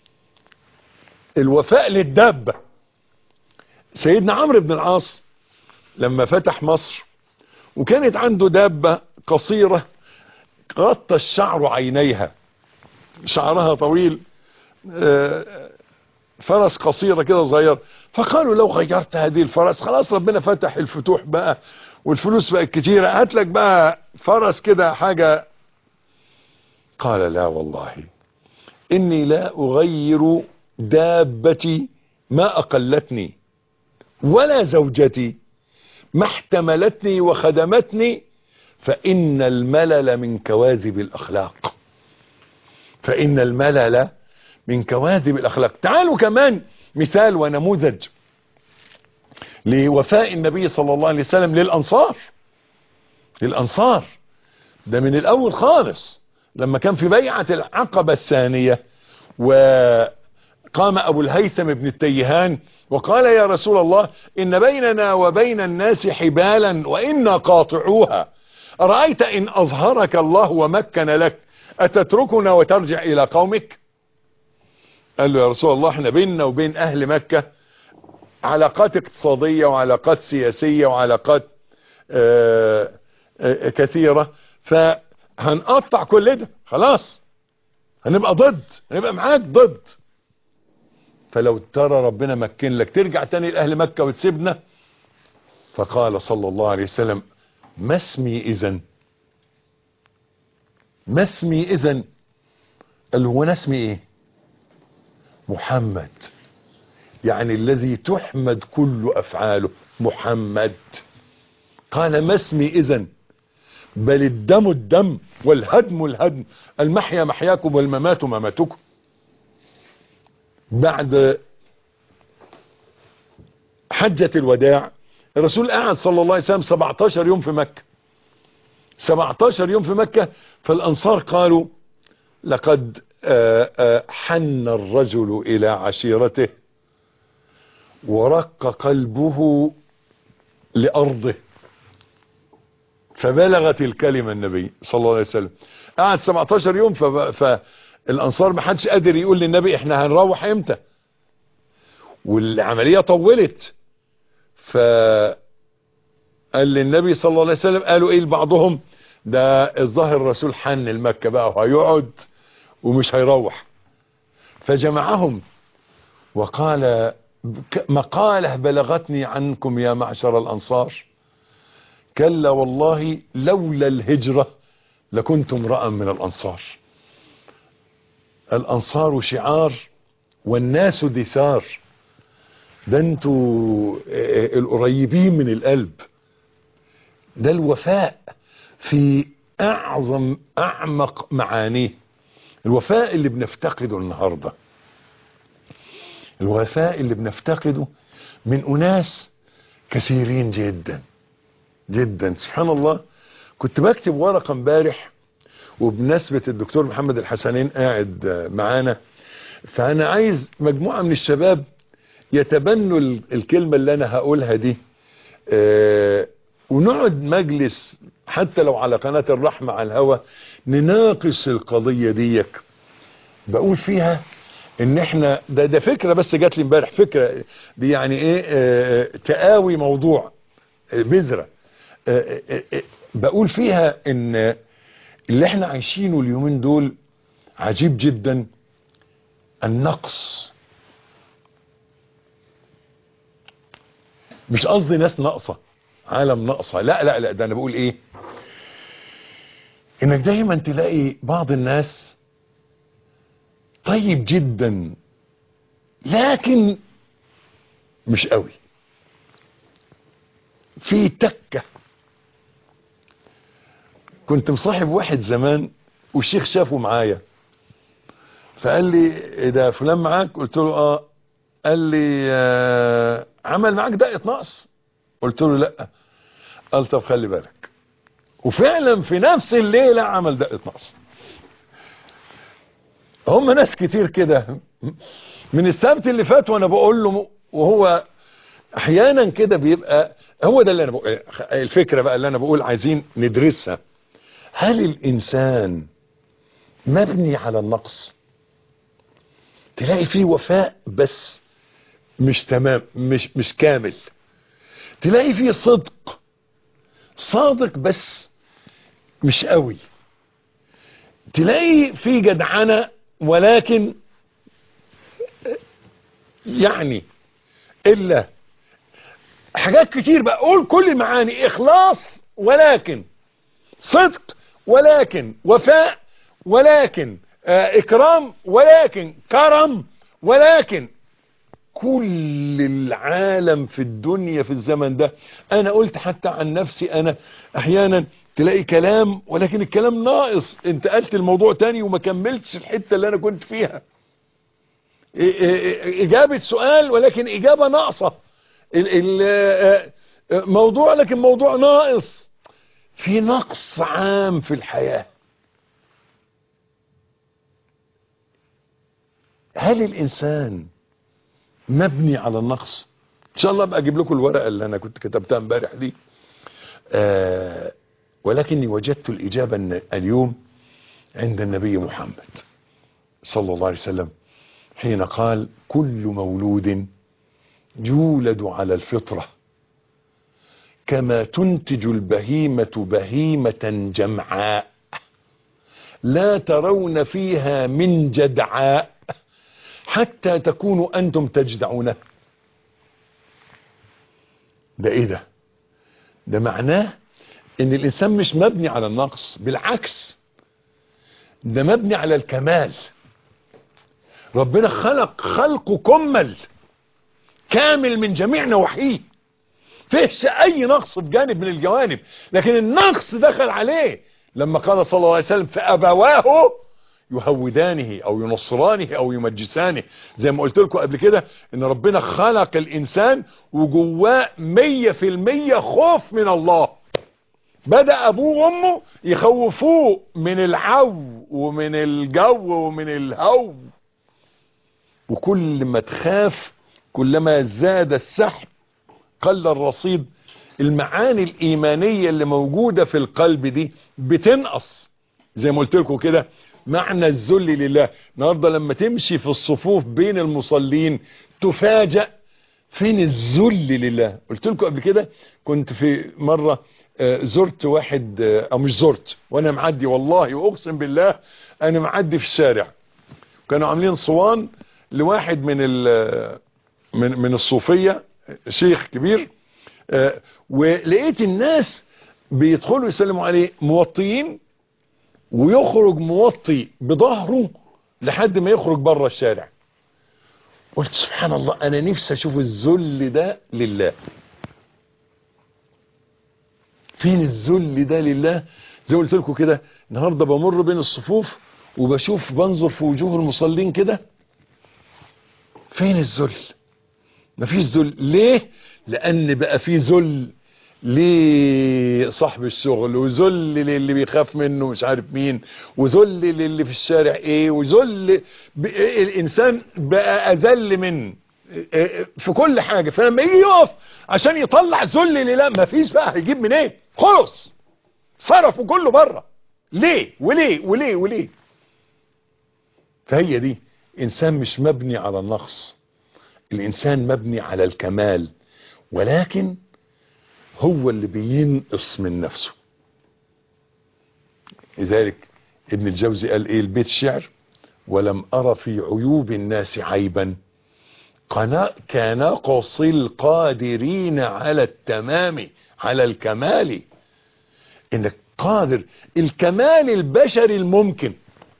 الوفاء للدابة. سيدنا عمرو بن العاص لما فتح مصر وكانت عنده دابة قصيرة غطى الشعر عينيها، شعرها طويل، فرس قصيرة كده صغير. فقالوا لو غيرت هذه الفرس خلاص ربنا فتح الفتوح بقى والفلوس بقت كتيرة، هات لك بقى فرس كده حاجة. قال لا والله إني لا أغير دابتي ما أقلتني ولا زوجتي ما احتملتني وخدمتني، فإن الملل من كواذب الأخلاق. فإن الملل من كواذب الأخلاق. تعالوا كمان مثال ونموذج لوفاء النبي صلى الله عليه وسلم للأنصار. للأنصار ده من الأول خالص لما كان في بيعة العقبة الثانية وقام أبو الهيثم بن التيهان وقال يا رسول الله إن بيننا وبين الناس حبالا وإنا قاطعوها، أرأيت إن أظهرك الله ومكن لك أتتركنا وترجع إلى قومك؟ قال له يا رسول الله احنا بيننا وبين أهل مكة علاقات اقتصادية وعلاقات سياسية وعلاقات آآ آآ كثيرة، فهنقطع كل ده خلاص، هنبقى ضد، هنبقى معاك ضد. فلو ترى ربنا مكن لك ترجع تاني لأهل مكة وتسيبنا. فقال صلى الله عليه وسلم ما اسمي إذن؟ ما اسمي إذن؟ قال له هو انا اسمي ايه؟ محمد، يعني الذي تحمد كل أفعاله محمد. قال ما اسمي إذن؟ بل الدم الدم والهدم الهدم، المحيا محياكم والممات مماتكم. بعد حجة الوداع الرسول قعد صلى الله عليه وسلم سبعتاشر يوم في مكة، سبعتاشر يوم في مكة. فالأنصار قالوا لقد حن الرجل إلى عشيرته ورق قلبه لأرضه، فبلغت الكلمة النبي صلى الله عليه وسلم. قعد سبعتاشر يوم، فالأنصار ما حدش قادر يقول للنبي احنا هنروح امتى، والعملية طولت. فقال للنبي صلى الله عليه وسلم قالوا ايه لبعضهم ده الظاهر الرسول حن المكة بقى وهيقعد ومش هيروح. فجمعهم وقال مقالة بلغتني عنكم يا معشر الأنصار، كلا والله لولا الهجرة لكنت امرأ من الأنصار. الأنصار شعار والناس دثار، ده انتوا القريبين من القلب. ده الوفاء في أعظم أعمق معانيه، الوفاء اللي بنفتقده النهاردة، الوفاء اللي بنفتقده من أناس كثيرين جدا جدا. سبحان الله، كنت بكتب ورقة امبارح وبمناسبة الدكتور محمد الحسنين قاعد معانا، فأنا عايز مجموعة من الشباب يتبنوا الكلمة اللي أنا هقولها دي. ونقعد مجلس حتى لو على قناة الرحمة على الهوا نناقش القضية ديك. بقول فيها ان احنا ده ده فكرة بس جات لي امبارح، فكرة دي يعني ايه اه تقاوي موضوع اه بذرة. اه اه اه بقول فيها ان اللي احنا عايشينه اليومين دول عجيب جدا. النقص، مش قصدي ناس ناقصة عالم ناقصة، لا لا لا، ده انا بقول ايه، انك دايما تلاقي بعض الناس طيب جدا لكن مش قوي، في تكة. كنت مصاحب واحد زمان والشيخ شافه معايا فقال لي ايه ده فلان معاك؟ قلت له اه. قال لي آه عمل معاك دقة نقص؟ قلت له لا. قال طب خلي بالك. وفعلا في نفس الليلة عمل دقة نقص. هم ناس كتير كده. من السبت اللي فات وانا بقول له، وهو احيانا كده بيبقى هو ده اللي انا بقول، الفكرة بقى اللي انا بقول عايزين ندرسها. هل الانسان مبني على النقص؟ تلاقي فيه وفاء بس مش تمام، مش مش كامل. تلاقي فيه صدق، صادق بس مش قوي. تلاقي فيه جدعنة ولكن يعني الا حاجات كتير. بقول كل المعاني، اخلاص ولكن صدق ولكن وفاء ولكن آه اكرام ولكن كرم ولكن كل العالم في الدنيا في الزمن ده. انا قلت حتى عن نفسي، انا احيانا تلاقي كلام ولكن الكلام ناقص، انت قلت الموضوع تاني وما كملتش الحتة اللي انا كنت فيها. اجابة سؤال ولكن اجابة ناقصة، الموضوع لكن موضوع ناقص. في نقص عام في الحياة. هل الانسان مبني على النقص؟ ان شاء الله ابقى اجيب لكم الورقة اللي انا كنت كتبتها امبارح دي. آه ولكني وجدت الاجابة اليوم عند النبي محمد صلى الله عليه وسلم حين قال: كل مولود يولد على الفطرة كما تنتج البهيمة بهيمة جمعاء لا ترون فيها من جدعاء حتى تكونوا أنتم تجدعونه. ده ايه ده؟ ده معناه ان الانسان مش مبني على النقص، بالعكس ده مبني على الكمال. ربنا خلق خلقه كمل كامل من جميع نواحيه، فيش اي نقص بجانب من الجوانب، لكن النقص دخل عليه لما قال صلى الله عليه وسلم: فأبواه يهودانه او ينصرانه او يمجسانه. زي ما قلت لكم قبل كده ان ربنا خلق الانسان وجواه مية في المية خوف من الله. بدأ ابوه وامه يخوفوه من العو ومن الجو ومن الهو، وكل ما تخاف كلما زاد السحب قل الرصيد. المعاني الايمانية اللي موجودة في القلب دي بتنقص. زي ما قلت لكم كده معنى الذل لله. النهارده لما تمشي في الصفوف بين المصلين تفاجأ فين الذل لله. قلت لكم قبل كده كنت في مرة زرت واحد، او مش زرت، وانا معدي والله واقسم بالله انا معدي في الشارع كانوا عاملين صوان لواحد من من من الصوفية، شيخ كبير، ولقيت الناس بيدخلوا يسلموا عليه موطيين ويخرج موطي بظهره لحد ما يخرج بره الشارع. قلت سبحان الله، انا نفسي اشوف الذل ده لله. فين الذل ده لله؟ زي ما قلت لكم كده النهارده بمر بين الصفوف وبشوف بنظر في وجوه المصلين كده، فين الذل؟ مفيش ذل. ليه؟ لان بقى في ذل لصاحب الشغل، وذل للي بيخاف منه مش عارف مين، وذل للي في الشارع ايه، وذل ب... الانسان بقى اذل من في كل حاجة. فلما يجي يقف عشان يطلع ذل لله ما فيش بقى هيجيب منين ايه؟ خلص صرفوا كله بره. ليه وليه وليه وليه؟ فهي دي انسان مش مبني على النقص، الانسان مبني على الكمال، ولكن هو اللي بينقص من نفسه. لذلك ابن الجوزي قال ايه البيت الشعر: ولم ارى في عيوب الناس عيبا كنقص القادرين على التمام على الكمال. انك قادر، الكمال البشري الممكن،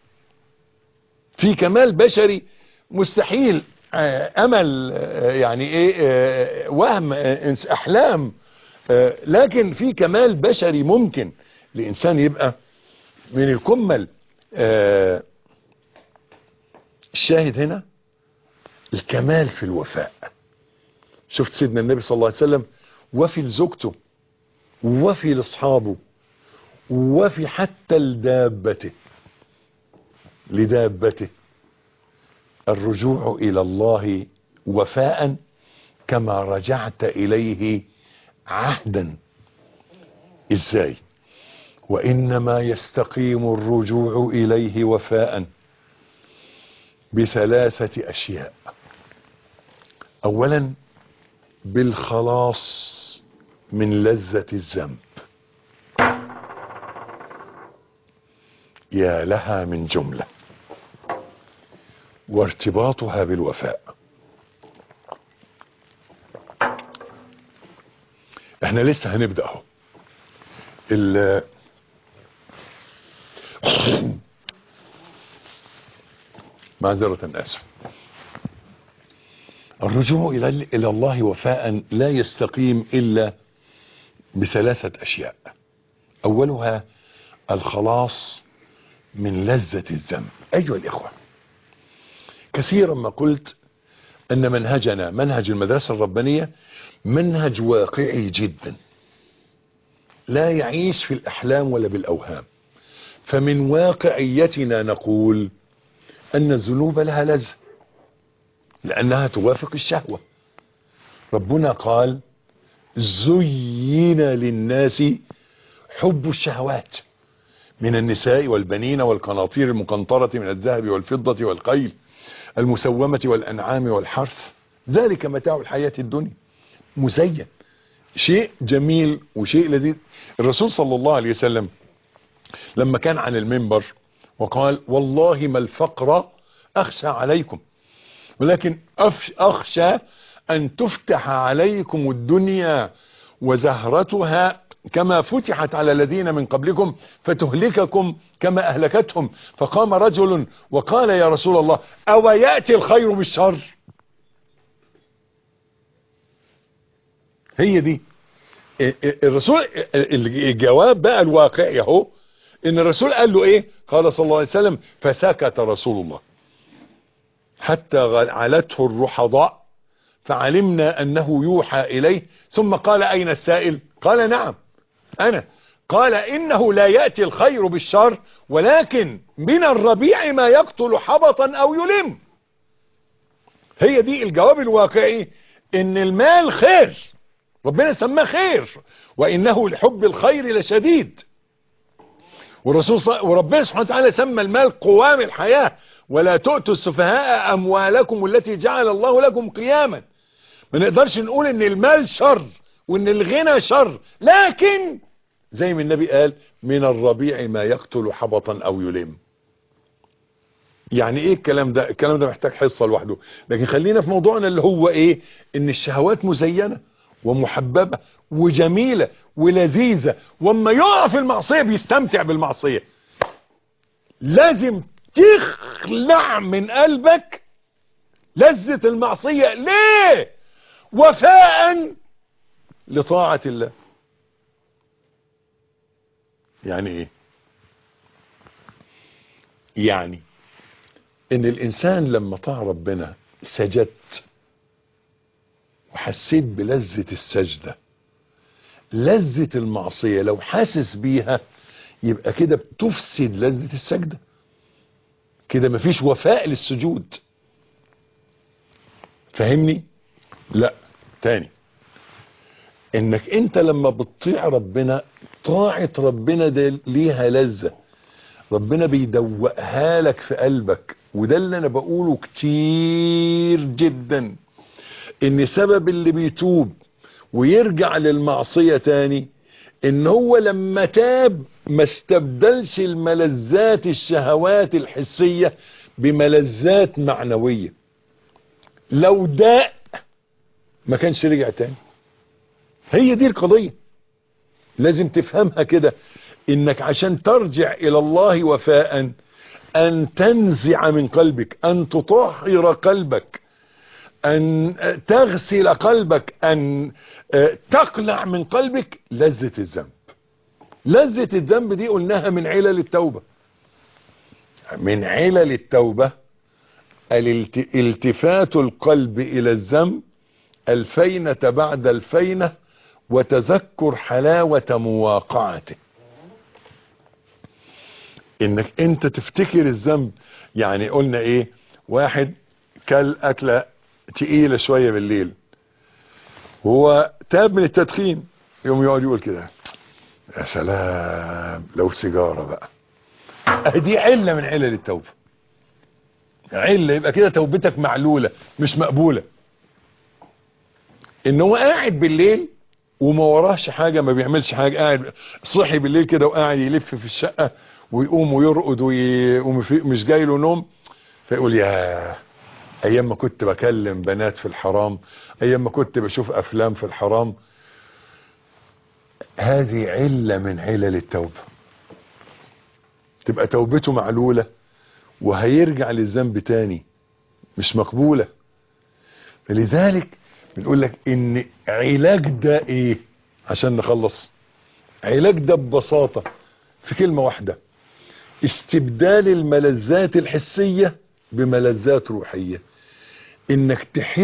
في كمال بشري مستحيل، امل يعني ايه، وهم، احلام، لكن في كمال بشري ممكن لانسان يبقى من الكمل. الشاهد هنا الكمال في الوفاء. شفت سيدنا النبي صلى الله عليه وسلم وفي لزوجته وفي لاصحابه وفي حتى لدابته لدابته الرجوع الى الله وفاء كما رجعت اليه عهدا. ازاي؟ وانما يستقيم الرجوع اليه وفاء بثلاثة اشياء. اولا بالخلاص من لذة الذنب. يا لها من جملة وارتباطها بالوفاء. احنا لسه هنبدأ اهو. ال معذرة اسف. الرجوع الى الى الله وفاء لا يستقيم الا بثلاثة اشياء. اولها الخلاص من لذة الذنب. ايها الاخوة، كثيرا ما قلت ان منهجنا منهج المدرسة الربانية منهج واقعي جدا، لا يعيش في الاحلام ولا بالاوهام. فمن واقعيتنا نقول ان الذنوب لها لذة لانها توافق الشهوة. ربنا قال زين للناس حب الشهوات من النساء والبنين والقناطير المقنطرة من الذهب والفضة والخيل المسومة والأنعام والحرث ذلك متاع الحياة الدنيا. مزين، شيء جميل وشيء لذيذ. الرسول صلى الله عليه وسلم لما كان عن المنبر وقال والله ما الفقر أخشى عليكم ولكن أخشى أن تفتح عليكم الدنيا وزهرتها كما فتحت على الذين من قبلكم فتهلككم كما أهلكتهم. فقام رجل وقال يا رسول الله أو يأتي الخير بالشر؟ هي دي الرسول. الجواب بقى الواقعي اهو، ان الرسول قال له ايه؟ قال صلى الله عليه وسلم فسكت رسول الله حتى علته الرحضاء فعلمنا انه يوحى اليه، ثم قال اين السائل؟ قال نعم انا. قال انه لا يأتي الخير بالشر ولكن من الربيع ما يقتل حبطا او يلم. هي دي الجواب الواقعي، ان المال خير، ربنا سماه خير، وانه لحب الخير لشديد. والرسول صل... وربنا سبحانه وتعالى سمى المال قوام الحياة، ولا تؤتوا السفهاء اموالكم التي جعل الله لكم قياما. ما نقدرش نقول ان المال شر وان الغنى شر، لكن زي ما النبي قال من الربيع ما يقتل حبطا او يلم. يعني ايه الكلام ده؟ الكلام ده محتاج حصة لوحده، لكن خلينا في موضوعنا اللي هو ايه؟ ان الشهوات مزينة ومحببة وجميلة ولذيذة، واما يقع في المعصية بيستمتع بالمعصية. لازم تخلع من قلبك لذة المعصية. ليه؟ وفاء لطاعة الله. يعني ايه؟ يعني ان الانسان لما طاع ربنا سجدت وحسيت بلذة السجدة، لذة المعصية لو حاسس بيها يبقى كده بتفسد لذة السجدة، كده مفيش وفاء للسجود. فهمني؟ لا، تاني، انك انت لما بتطيع ربنا، طاعة ربنا ده ليها لذة، ربنا بيدوقها لك في قلبك. وده اللي انا بقوله كتير جدا، ان سبب اللي بيتوب ويرجع للمعصية تاني ان هو لما تاب ما استبدلش الملذات الشهوات الحسية بملذات معنوية. لو داء ما كانش رجع تاني. هي دي القضية، لازم تفهمها كده، انك عشان ترجع الى الله وفاء ان تنزع من قلبك، ان تطهر قلبك، ان تغسل قلبك، ان تقلع من قلبك لذة الذنب. لذة الذنب دي قلناها من علل التوبة. من علل التوبة الالتفات القلب الى الذنب الفينة بعد الفينة وتذكر حلاوة مواقعته. انك انت تفتكر الذنب. يعني قلنا ايه؟ واحد كل اكلة تقيلة شوية بالليل وهو تاب من التدخين، يوم يقعد يقول كده يا سلام لو سيجارة بقى. دي علة من علل التوبة. علة، يبقى كده توبتك معلولة مش مقبولة. ان هو قاعد بالليل وما وراهش حاجة، ما بيعملش حاجة، قاعد صحي بالليل كده وقاعد يلف في الشقة ويقوم ويرقد ومش جاي له نوم، فيقول يا ايام ما كنت بكلم بنات في الحرام، ايام ما كنت بشوف افلام في الحرام. هذه علة من علل التوبة. تبقى توبته معلولة وهيرجع للذنب تاني، مش مقبولة. فلذلك بنقول لك ان علاج ده ايه عشان نخلص؟ علاج ده ببساطة في كلمة واحدة: استبدال الملذات الحسية بملذات روحية. انك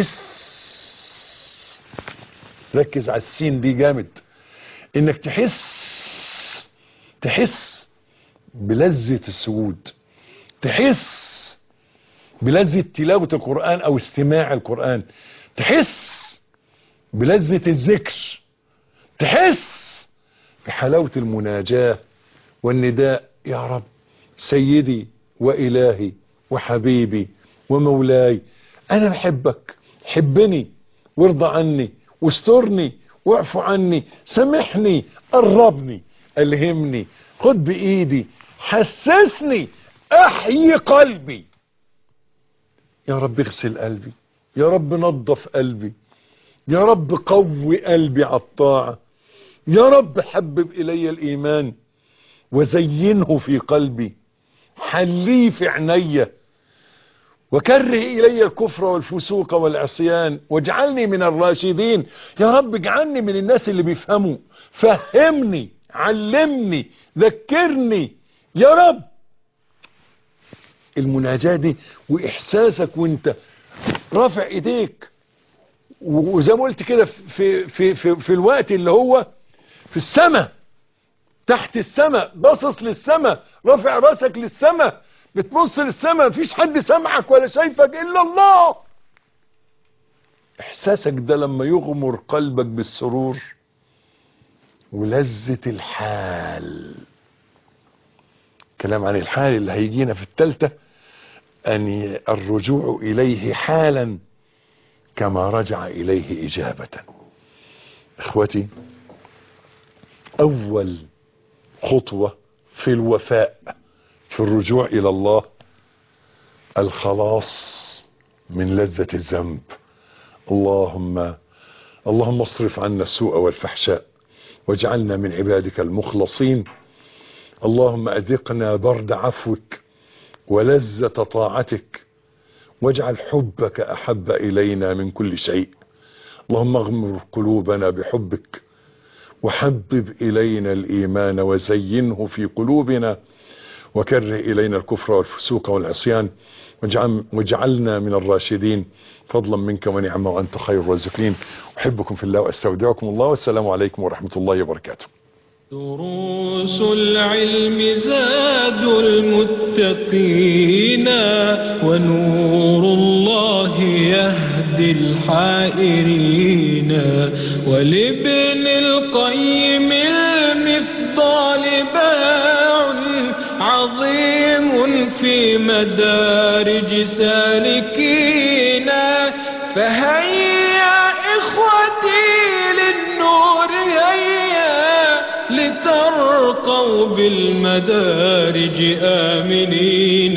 تحس، ركز على السين دي جامد، انك تحس تحس بلذة السجود، تحس بلذة تلاوة القرآن او استماع القرآن، تحس بلذة الذكر، تحس بحلاوة المناجاة والنداء: يا رب سيدي وإلهي وحبيبي ومولاي، أنا بحبك، حبني وارضى عني واسترني واعفو عني، سامحني، قربني، ألهمني، خد بإيدي، حسسني، أحيي قلبي. يا رب اغسل قلبي، يا رب نظف قلبي، يا رب قوي قلبي على الطاعة، يا رب حبب إلي الإيمان وزينه في قلبي، حليه في عيني، وكره إلي الكفر والفسوق والعصيان، واجعلني من الراشدين. يا رب اجعلني من الناس اللي بيفهموا، فهمني، علمني، ذكرني يا رب. المناجاة دي واحساسك وانت رافع ايديك، وزي ما قلت كده في, في, في, في الوقت اللي هو في السماء، تحت السماء، باصص للسماء، رافع راسك للسماء، بتبص للسماء، مفيش حد سامعك ولا شايفك الا الله. احساسك ده لما يغمر قلبك بالسرور ولذة الحال. كلام عن الحال اللي هيجينا في الثالثة، ان الرجوع اليه حالا كما رجع اليه اجابة. اخوتي، اول خطوة في الوفاء في الرجوع الى الله الخلاص من لذة الذنب. اللهم اللهم اصرف عنا السوء والفحشاء واجعلنا من عبادك المخلصين. اللهم اذقنا برد عفوك ولذة طاعتك، واجعل حبك احب الينا من كل شيء. اللهم اغمر قلوبنا بحبك، وحبب الينا الايمان وزينه في قلوبنا، وكره الينا الكفر والفسوق والعصيان، واجعلنا من الراشدين فضلا منك ونعمة، وانت خير الرازقين. احبكم في الله واستودعكم الله، والسلام عليكم ورحمة الله وبركاته. دروس العلم زاد المتقين، ونور الله يهدي الحائرين. ولابن القيم المفضال باع عظيم في مدارج سالكين. فهيا إخوتي للنور هيا لترقوا بالمدارج آمنين.